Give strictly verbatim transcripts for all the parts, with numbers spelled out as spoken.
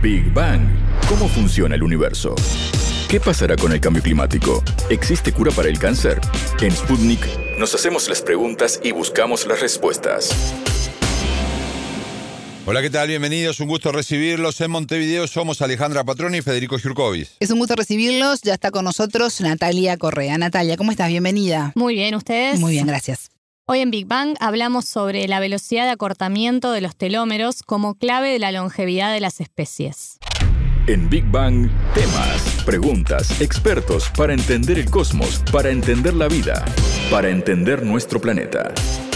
Big Bang. ¿Cómo funciona el universo? ¿Qué pasará con el cambio climático? ¿Existe cura para el cáncer? En Sputnik nos hacemos las preguntas y buscamos las respuestas. Hola, ¿qué tal? Bienvenidos, un gusto recibirlos. En Montevideo somos Alejandra Patroni y Federico Jurkovic. Es un gusto recibirlos, ya está con nosotros Natalia Correa. Natalia, ¿cómo estás? Bienvenida. Muy bien, ¿ustedes? Muy bien, gracias. Hoy en Big Bang hablamos sobre la velocidad de acortamiento de los telómeros como clave de la longevidad de las especies. En Big Bang, temas, preguntas, expertos para entender el cosmos, para entender la vida, para entender nuestro planeta.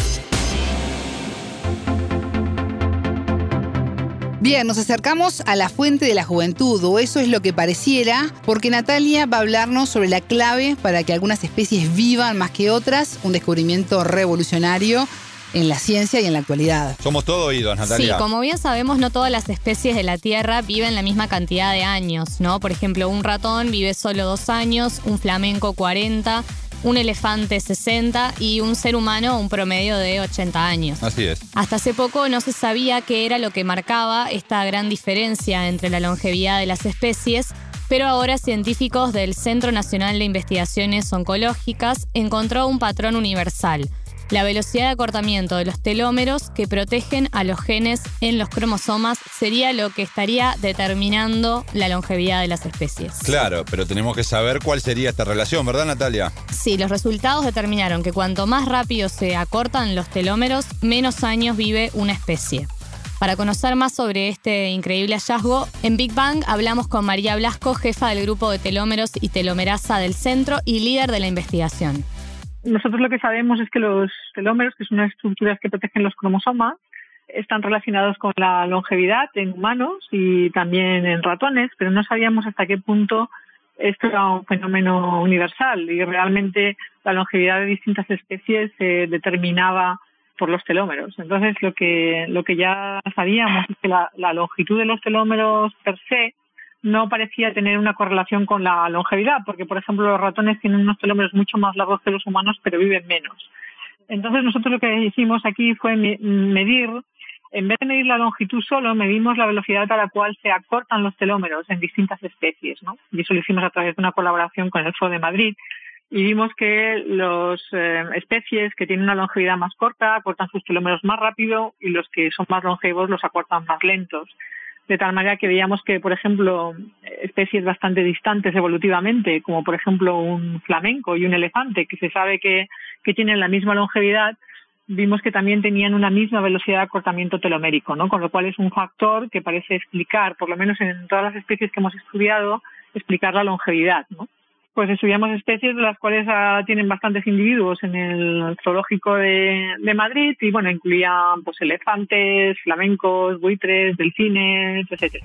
Bien, nos acercamos a la fuente de la juventud, o eso es lo que pareciera, porque Natalia va a hablarnos sobre la clave para que algunas especies vivan más que otras, un descubrimiento revolucionario en la ciencia y en la actualidad. Somos todo oídos, Natalia. Sí, como bien sabemos, no todas las especies de la Tierra viven la misma cantidad de años, ¿no? Por ejemplo, un ratón vive solo dos años, un flamenco cuarenta, un elefante sesenta y un ser humano un promedio de ochenta años. Así es. Hasta hace poco no se sabía qué era lo que marcaba esta gran diferencia entre la longevidad de las especies, pero ahora científicos del Centro Nacional de Investigaciones Oncológicas encontró un patrón universal: la velocidad de acortamiento de los telómeros que protegen a los genes en los cromosomas sería lo que estaría determinando la longevidad de las especies. Claro, pero tenemos que saber cuál sería esta relación, ¿verdad, Natalia? Sí, los resultados determinaron que cuanto más rápido se acortan los telómeros, menos años vive una especie. Para conocer más sobre este increíble hallazgo, en Big Bang hablamos con María Blasco, jefa del grupo de telómeros y telomerasa del centro y líder de la investigación. Nosotros lo que sabemos es que los telómeros, que son unas estructuras que protegen los cromosomas, están relacionados con la longevidad en humanos y también en ratones, pero no sabíamos hasta qué punto esto era un fenómeno universal y realmente la longevidad de distintas especies se determinaba por los telómeros. Entonces, lo que lo que ya sabíamos es que la, la longitud de los telómeros per se no parecía tener una correlación con la longevidad, porque, por ejemplo, los ratones tienen unos telómeros mucho más largos que los humanos, pero viven menos. Entonces, nosotros lo que hicimos aquí fue medir, en vez de medir la longitud solo, medimos la velocidad a la cual se acortan los telómeros en distintas especies, ¿no? Y eso lo hicimos a través de una colaboración con el F O de Madrid, y vimos que las eh, especies que tienen una longevidad más corta acortan sus telómeros más rápido y los que son más longevos los acortan más lentos. De tal manera que veíamos que, por ejemplo, especies bastante distantes evolutivamente, como por ejemplo un flamenco y un elefante, que se sabe que, que tienen la misma longevidad, vimos que también tenían una misma velocidad de acortamiento telomérico, ¿no? Con lo cual es un factor que parece explicar, por lo menos en todas las especies que hemos estudiado, explicar la longevidad, ¿no? Pues estudiamos especies de las cuales uh, tienen bastantes individuos en el zoológico de, de Madrid y, bueno, incluían pues elefantes, flamencos, buitres, delfines, etcétera.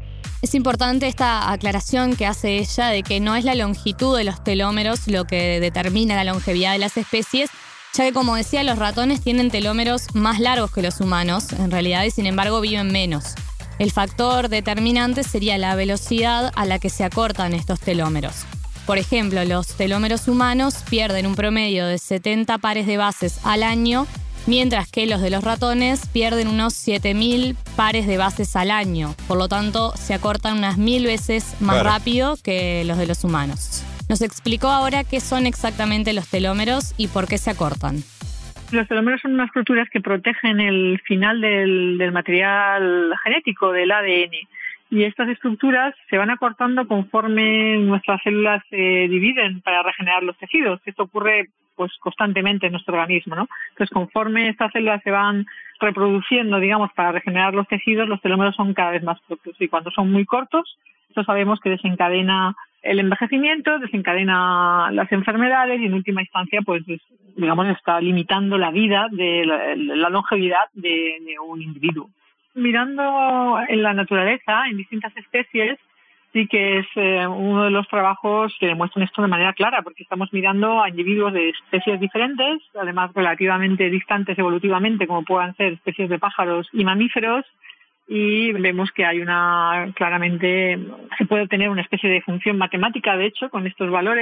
Es importante esta aclaración que hace ella de que no es la longitud de los telómeros lo que determina la longevidad de las especies, ya que, como decía, los ratones tienen telómeros más largos que los humanos, en realidad, y sin embargo viven menos. El factor determinante sería la velocidad a la que se acortan estos telómeros. Por ejemplo, los telómeros humanos pierden un promedio de setenta pares de bases al año, mientras que los de los ratones pierden unos siete mil pares de bases al año. Por lo tanto, se acortan unas mil veces más Claro. rápido que los de los humanos. Nos explicó ahora qué son exactamente los telómeros y por qué se acortan. Los telómeros son unas estructuras que protegen el final del, del material genético, del A D N. Y estas estructuras se van acortando conforme nuestras células se dividen para regenerar los tejidos. Esto ocurre pues constantemente en nuestro organismo, ¿no? Entonces, conforme estas células se van reproduciendo, digamos, para regenerar los tejidos, los telómeros son cada vez más cortos. Y cuando son muy cortos, esto sabemos que desencadena el envejecimiento, desencadena las enfermedades y, en última instancia, pues, digamos, está limitando la vida, de la, la longevidad de, de un individuo. Mirando en la naturaleza, en distintas especies, sí que es eh, uno de los trabajos que demuestran esto de manera clara, porque estamos mirando a individuos de especies diferentes, además relativamente distantes evolutivamente, como puedan ser especies de pájaros y mamíferos, y vemos que hay una, claramente, se puede obtener una especie de función matemática, de hecho, con estos valores,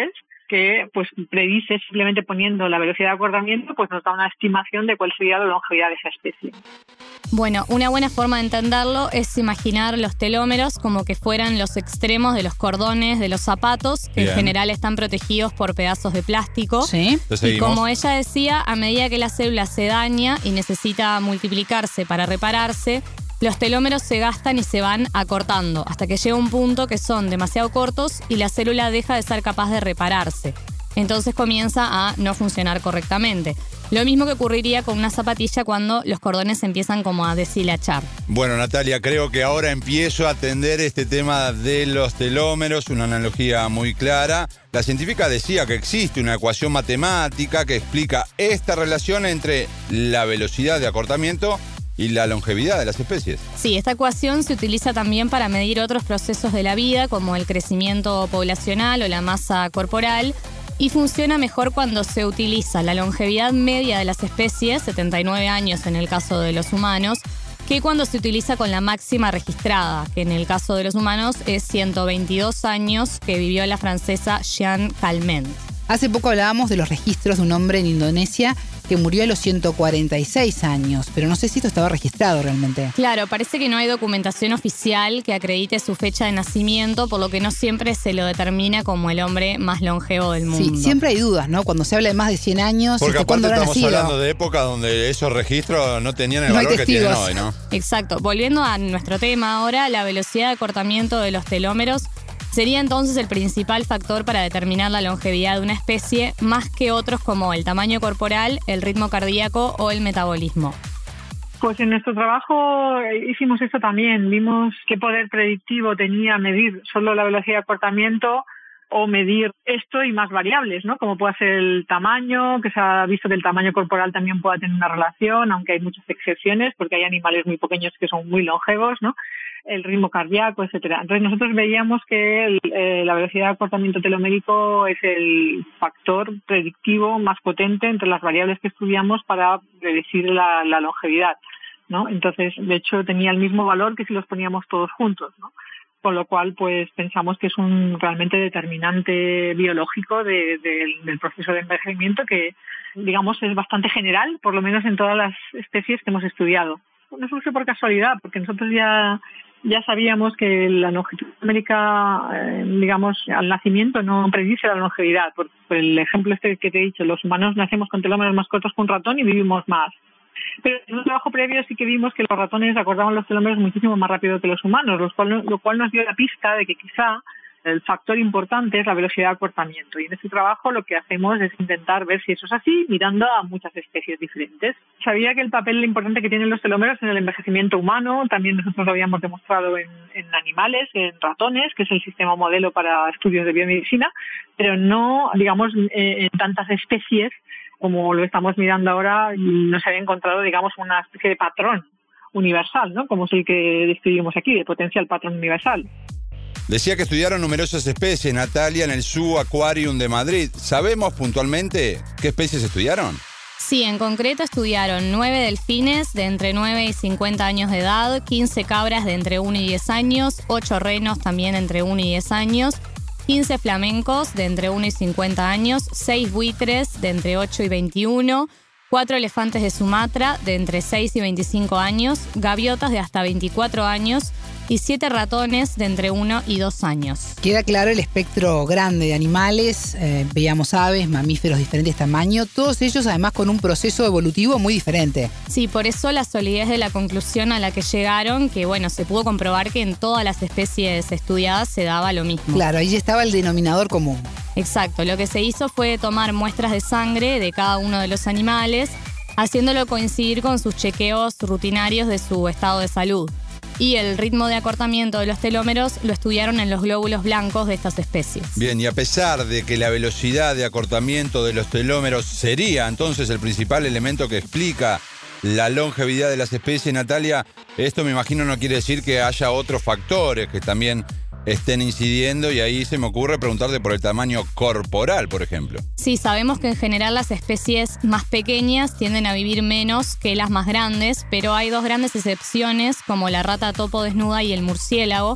que pues predice, simplemente poniendo la velocidad de acortamiento, pues nos da una estimación de cuál sería la longevidad de esa especie. Bueno, una buena forma de entenderlo es imaginar los telómeros como que fueran los extremos de los cordones de los zapatos, que Bien. en general están protegidos por pedazos de plástico. Sí. Y como ella decía, a medida que la célula se daña y necesita multiplicarse para repararse, los telómeros se gastan y se van acortando, hasta que llega un punto que son demasiado cortos y la célula deja de ser capaz de repararse. Entonces comienza a no funcionar correctamente. Lo mismo que ocurriría con una zapatilla cuando los cordones empiezan como a deshilachar. Bueno, Natalia, creo que ahora empiezo a atender este tema de los telómeros, una analogía muy clara. La científica decía que existe una ecuación matemática que explica esta relación entre la velocidad de acortamiento y la longevidad de las especies. Sí, esta ecuación se utiliza también para medir otros procesos de la vida, como el crecimiento poblacional o la masa corporal, y funciona mejor cuando se utiliza la longevidad media de las especies, setenta y nueve años en el caso de los humanos, que cuando se utiliza con la máxima registrada, que en el caso de los humanos es ciento veintidós años, que vivió la francesa Jeanne Calment. Hace poco hablábamos de los registros de un hombre en Indonesia que murió a los ciento cuarenta y seis años, pero no sé si esto estaba registrado realmente. Claro, parece que no hay documentación oficial que acredite su fecha de nacimiento, por lo que no siempre se lo determina como el hombre más longevo del mundo. Sí, siempre hay dudas, ¿no? Cuando se habla de más de cien años, porque aparte estamos nacido? hablando de época donde esos registros no tenían el no valor que tienen hoy, ¿no? Exacto. Volviendo a nuestro tema ahora, la velocidad de acortamiento de los telómeros sería entonces el principal factor para determinar la longevidad de una especie, más que otros como el tamaño corporal, el ritmo cardíaco o el metabolismo. Pues en nuestro trabajo hicimos esto también. Vimos qué poder predictivo tenía medir solo la velocidad de acortamiento o medir esto y más variables, ¿no? Como puede ser el tamaño, que se ha visto que el tamaño corporal también puede tener una relación, aunque hay muchas excepciones, porque hay animales muy pequeños que son muy longevos, ¿no? El ritmo cardíaco, etcétera. Entonces nosotros veíamos que el, eh, la velocidad de acortamiento telomérico es el factor predictivo más potente entre las variables que estudiamos para predecir la, la longevidad, ¿no? Entonces, de hecho, tenía el mismo valor que si los poníamos todos juntos, ¿no? Con lo cual, pues pensamos que es un realmente determinante biológico de, de, del proceso de envejecimiento que, digamos, es bastante general, por lo menos en todas las especies que hemos estudiado. No surge por casualidad, porque nosotros ya ya sabíamos que la longitud numérica, eh, digamos, al nacimiento no predice la longevidad. Por, por el ejemplo este que te he dicho, los humanos nacemos con telómeros más cortos que un ratón y vivimos más. Pero en un trabajo previo sí que vimos que los ratones acortaban los telómeros muchísimo más rápido que los humanos, lo cual, lo cual nos dio la pista de que quizá el factor importante es la velocidad de acortamiento. Y en este trabajo lo que hacemos es intentar ver si eso es así, mirando a muchas especies diferentes. Sabía que el papel importante que tienen los telómeros en el envejecimiento humano, también nosotros lo habíamos demostrado en, en animales, en ratones, que es el sistema modelo para estudios de biomedicina, pero no, digamos, eh, en tantas especies como lo estamos mirando ahora, no se había encontrado, digamos, una especie de patrón universal, ¿no? Como es el que describimos aquí, de potencial patrón universal. Decía que estudiaron numerosas especies, Natalia, en el Zoo Aquarium de Madrid. ¿Sabemos puntualmente qué especies estudiaron? Sí, en concreto estudiaron nueve delfines de entre nueve y cincuenta años de edad, quince cabras de entre uno y diez años, ocho renos también entre uno y diez años, quince flamencos de entre uno y cincuenta años, seis buitres de entre ocho y veintiuno, cuatro elefantes de Sumatra de entre seis y veinticinco años, gaviotas de hasta veinticuatro años y siete ratones de entre uno y dos años. Queda claro el espectro grande de animales, eh, veíamos aves, mamíferos de diferentes tamaños, todos ellos además con un proceso evolutivo muy diferente. Sí, por eso la solidez de la conclusión a la que llegaron, que bueno, se pudo comprobar que en todas las especies estudiadas se daba lo mismo. Claro, ahí ya estaba el denominador común. Exacto, lo que se hizo fue tomar muestras de sangre de cada uno de los animales, haciéndolo coincidir con sus chequeos rutinarios de su estado de salud. Y el ritmo de acortamiento de los telómeros lo estudiaron en los glóbulos blancos de estas especies. Bien, y a pesar de que la velocidad de acortamiento de los telómeros sería entonces el principal elemento que explica la longevidad de las especies, Natalia, esto me imagino no quiere decir que haya otros factores que también estén incidiendo, y ahí se me ocurre preguntarte por el tamaño corporal, por ejemplo. Sí, sabemos que en general las especies más pequeñas tienden a vivir menos que las más grandes, pero hay dos grandes excepciones, como la rata topo desnuda y el murciélago,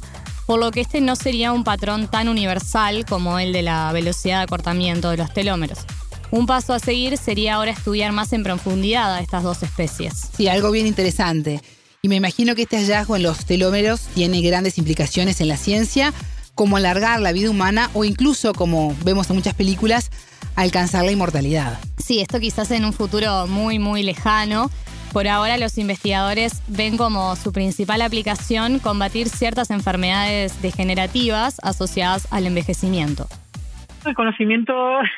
por lo que este no sería un patrón tan universal como el de la velocidad de acortamiento de los telómeros. Un paso a seguir sería ahora estudiar más en profundidad a estas dos especies. Sí, algo bien interesante. Y me imagino que este hallazgo en los telómeros tiene grandes implicaciones en la ciencia, como alargar la vida humana o incluso, como vemos en muchas películas, alcanzar la inmortalidad. Sí, esto quizás en un futuro muy, muy lejano. Por ahora los investigadores ven como su principal aplicación combatir ciertas enfermedades degenerativas asociadas al envejecimiento. El conocimiento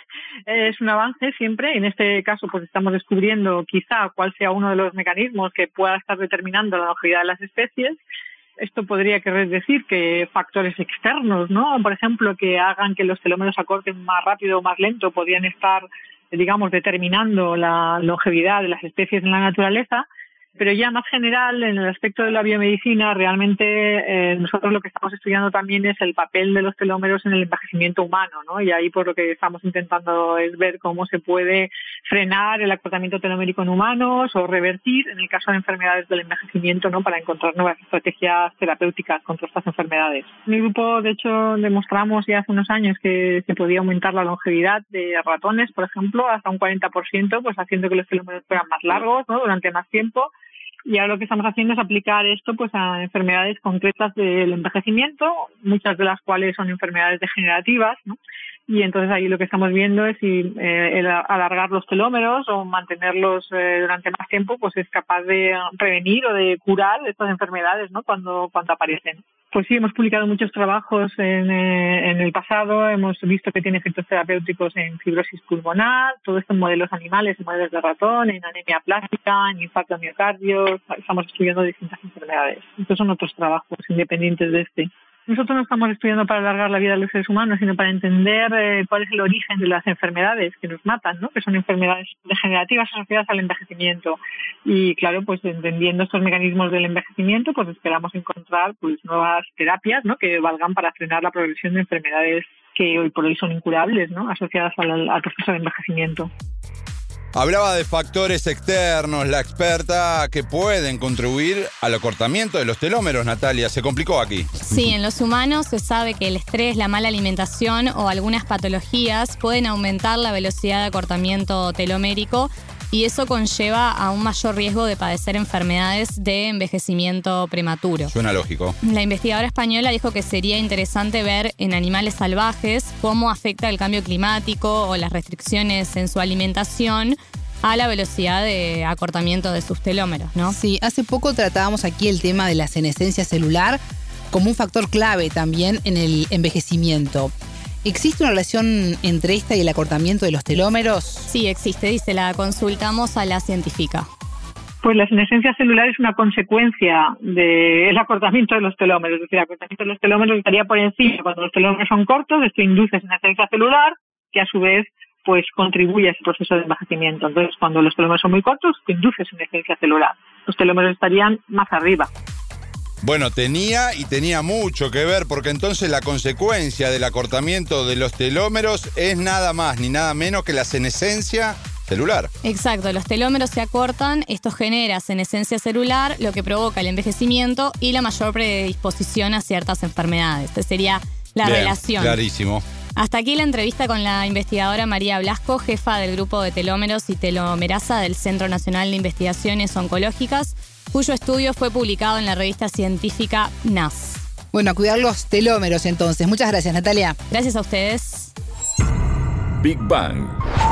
es un avance siempre. En este caso, pues estamos descubriendo quizá cuál sea uno de los mecanismos que pueda estar determinando la longevidad de las especies. Esto podría querer decir que factores externos, ¿no? Por ejemplo, que hagan que los telómeros acorten más rápido o más lento, podrían estar, digamos, determinando la longevidad de las especies en la naturaleza. Pero ya más general, en el aspecto de la biomedicina, realmente eh, nosotros lo que estamos estudiando también es el papel de los telómeros en el envejecimiento humano, ¿no? Y ahí por lo que estamos intentando es ver cómo se puede frenar el acortamiento telomérico en humanos o revertir en el caso de enfermedades del envejecimiento, ¿no? Para encontrar nuevas estrategias terapéuticas contra estas enfermedades. En mi grupo, de hecho, demostramos ya hace unos años que se podía aumentar la longevidad de ratones, por ejemplo, hasta un cuarenta por ciento, pues haciendo que los telómeros fueran más largos, ¿no? Durante más tiempo. Y ahora lo que estamos haciendo es aplicar esto pues a enfermedades concretas del envejecimiento, muchas de las cuales son enfermedades degenerativas, ¿no? Y entonces ahí lo que estamos viendo es si eh, el alargar los telómeros o mantenerlos eh, durante más tiempo pues es capaz de prevenir o de curar estas enfermedades, ¿no? Cuando, cuando aparecen. Pues sí, hemos publicado muchos trabajos en, eh, en el pasado, hemos visto que tiene efectos terapéuticos en fibrosis pulmonar, todo esto en modelos animales, en modelos de ratón, en anemia plástica, en infarto de miocardio, estamos estudiando distintas enfermedades. Estos son otros trabajos independientes de este. Nosotros no estamos estudiando para alargar la vida de los seres humanos, sino para entender eh, cuál es el origen de las enfermedades que nos matan, ¿no? Que son enfermedades degenerativas asociadas al envejecimiento. Y claro, pues entendiendo estos mecanismos del envejecimiento, pues esperamos encontrar pues nuevas terapias, ¿no? Que valgan para frenar la progresión de enfermedades que hoy por hoy son incurables, ¿no? Asociadas al, al proceso de envejecimiento. Hablaba de factores externos, la experta, que pueden contribuir al acortamiento de los telómeros, Natalia. Se complicó aquí. Sí, en los humanos se sabe que el estrés, la mala alimentación o algunas patologías pueden aumentar la velocidad de acortamiento telomérico y eso conlleva a un mayor riesgo de padecer enfermedades de envejecimiento prematuro. Suena lógico. La investigadora española dijo que sería interesante ver en animales salvajes cómo afecta el cambio climático o las restricciones en su alimentación a la velocidad de acortamiento de sus telómeros, ¿no? Sí, hace poco tratábamos aquí el tema de la senescencia celular como un factor clave también en el envejecimiento. ¿Existe una relación entre esta y el acortamiento de los telómeros? Sí, existe, dice, la consultamos a la científica. Pues la senescencia celular es una consecuencia del acortamiento de los telómeros. Es decir, el acortamiento de los telómeros estaría por encima. Cuando los telómeros son cortos, esto induce senescencia celular, que a su vez pues contribuye a ese proceso de envejecimiento. Entonces, cuando los telómeros son muy cortos, induce senescencia celular. Los telómeros estarían más arriba. Bueno, tenía y tenía mucho que ver, porque entonces la consecuencia del acortamiento de los telómeros es nada más ni nada menos que la senescencia celular. Exacto, los telómeros se acortan, esto genera senescencia celular, lo que provoca el envejecimiento y la mayor predisposición a ciertas enfermedades. Esta sería la Bien, relación. Clarísimo. Hasta aquí la entrevista con la investigadora María Blasco, jefa del grupo de telómeros y telomerasa del Centro Nacional de Investigaciones Oncológicas, cuyo estudio fue publicado en la revista científica N A S. Bueno, a cuidar los telómeros entonces. Muchas gracias, Natalia. Gracias a ustedes. Big Bang.